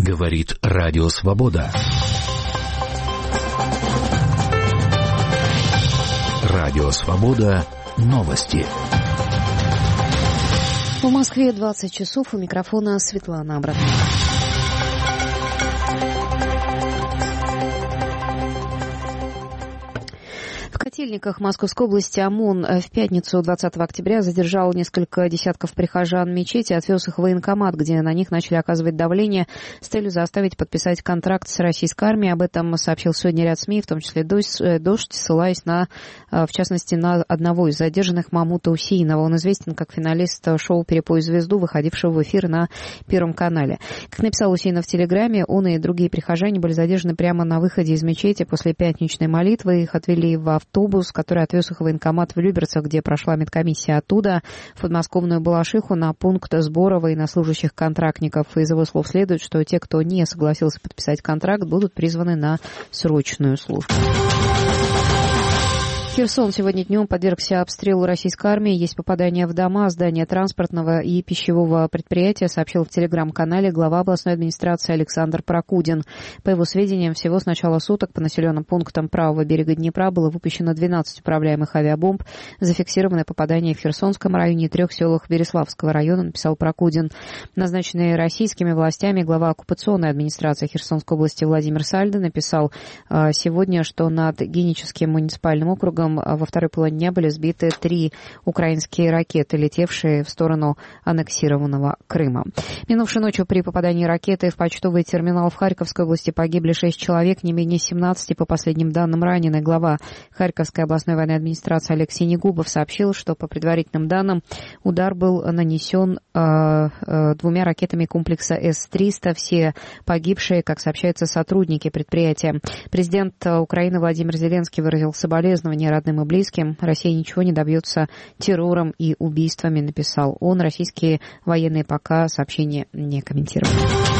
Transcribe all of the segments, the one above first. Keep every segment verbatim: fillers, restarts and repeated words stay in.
Говорит Радио Свобода. Радио Свобода. Новости. В Москве двадцать часов. У микрофона Светлана Абрамова. В Котельниках Московской области ОМОН в пятницу двадцатого октября задержал несколько десятков прихожан мечети, отвез их в военкомат, где на них начали оказывать давление с целью заставить подписать контракт с российской армией. Об этом сообщил сегодня ряд СМИ, в том числе «Дождь», ссылаясь на, в частности, на одного из задержанных, Мамута Усеинова. Он известен как финалист шоу «Перепой звезду», выходившего в эфир на Первом канале. Как написал Усеинов в Телеграме, он и другие прихожане были задержаны прямо на выходе из мечети после пятничной молитвы. Их отвели в автобус, который отвез их в военкомат в Люберцах, где прошла медкомиссия. Оттуда в подмосковную Балашиху на пункт сбора военнослужащих контрактников. Из его слов следует, что те, кто не согласился подписать контракт, будут призваны на срочную службу. Херсон сегодня днем подвергся обстрелу российской армии. Есть попадания в дома, здания транспортного и пищевого предприятия, сообщил в телеграм-канале глава областной администрации Александр Прокудин. По его сведениям, всего с начала суток по населенным пунктам правого берега Днепра было выпущено двенадцать управляемых авиабомб. Зафиксированы попадания в Херсонском районе и трех селах Береславского района, написал Прокудин. Назначенный российскими властями глава оккупационной администрации Херсонской области Владимир Сальдо написал э, сегодня, что над Геническим муниципальным округом во второй половине дня были сбиты три украинские ракеты, летевшие в сторону аннексированного Крыма. Минувшей ночью при попадании ракеты в почтовый терминал в Харьковской области погибли шесть человек, не менее семнадцати, по последним данным, ранены. Глава Харьковской областной военной администрации Алексей Негубов сообщил, что по предварительным данным удар был нанесен э, э, двумя ракетами комплекса эс триста. Все погибшие, как сообщается, сотрудники предприятия. Президент Украины Владимир Зеленский выразил соболезнования родным и близким. Россия ничего не добьется террором и убийствами, написал он. Российские военные пока сообщения не комментируют.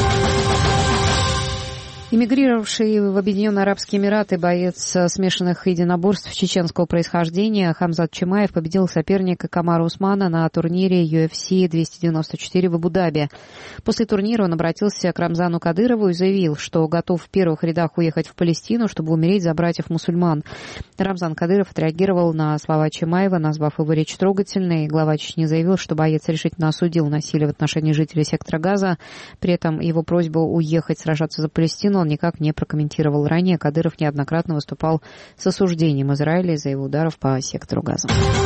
Эмигрировавший в Объединенные Арабские Эмираты боец смешанных единоборств чеченского происхождения Хамзат Чимаев победил соперника Камара Усмана на турнире ю эф си двести девяносто четыре в Абу-Даби. После турнира он обратился к Рамзану Кадырову и заявил, что готов в первых рядах уехать в Палестину, чтобы умереть за братьев-мусульман. Рамзан Кадыров отреагировал на слова Чимаева, назвав его речь трогательной. Глава Чечни заявил, что боец решительно осудил насилие в отношении жителей сектора Газа. При этом его просьбу уехать сражаться за Палестину он никак не прокомментировал. Ранее Кадыров неоднократно выступал с осуждением Израиля из-за его ударов по сектору Газа.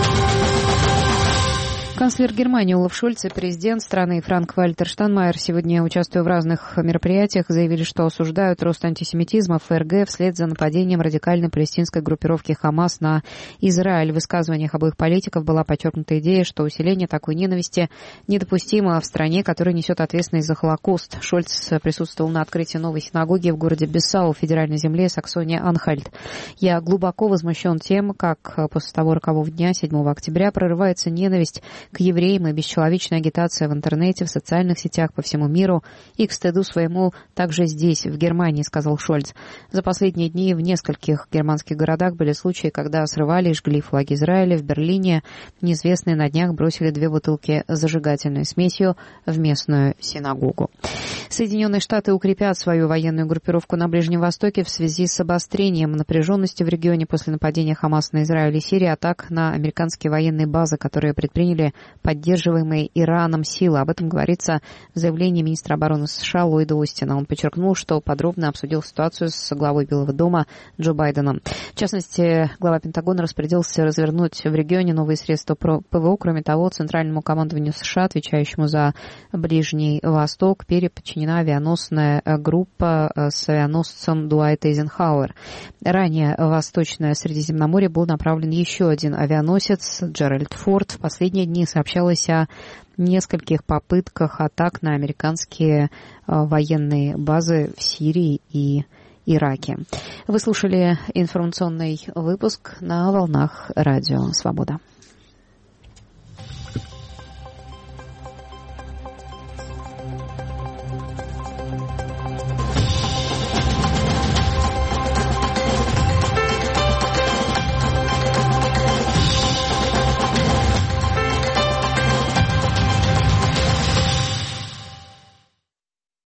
Канцлер Германии Олаф Шольц и президент страны Франк-Вальтер Штайнмайер, сегодня участвуя в разных мероприятиях, заявили, что осуждают рост антисемитизма в ФРГ вслед за нападением радикальной палестинской группировки Хамас на Израиль. В высказываниях обоих политиков была подчеркнута идея, что усиление такой ненависти недопустимо в стране, которая несет ответственность за Холокост. Шольц присутствовал на открытии новой синагоги в городе Бессау в федеральной земле Саксония-Анхальт. «Я глубоко возмущен тем, как после того рокового дня, седьмого октября, прорывается ненависть к евреям и бесчеловечная агитация в интернете, в социальных сетях по всему миру и к стыду своему также здесь, в Германии», — сказал Шольц. За последние дни в нескольких германских городах были случаи, когда срывали и жгли флаги Израиля. В Берлине неизвестные на днях бросили две бутылки с зажигательной смесью в местную синагогу. Соединенные Штаты укрепят свою военную группировку на Ближнем Востоке в связи с обострением напряженности в регионе после нападения Хамаса на Израиль и Сирию, атак на американские военные базы, которые предприняли поддерживаемые Ираном силы. Об этом говорится в заявлении министра обороны США Ллойда Остина. Он подчеркнул, что подробно обсудил ситуацию с главой Белого дома Джо Байденом. В частности, глава Пентагона распорядился развернуть в регионе новые средства ПВО. Кроме того, Центральному командованию США, отвечающему за Ближний Восток, переподчинена авианосная группа с авианосцем Дуайт Эйзенхауэр. Ранее в Восточное Средиземноморье был направлен еще один авианосец Джеральд Форд. В последние дни сообщалось о нескольких попытках атак на американские военные базы в Сирии и Ираке. Вы слушали информационный выпуск на волнах Радио Свобода.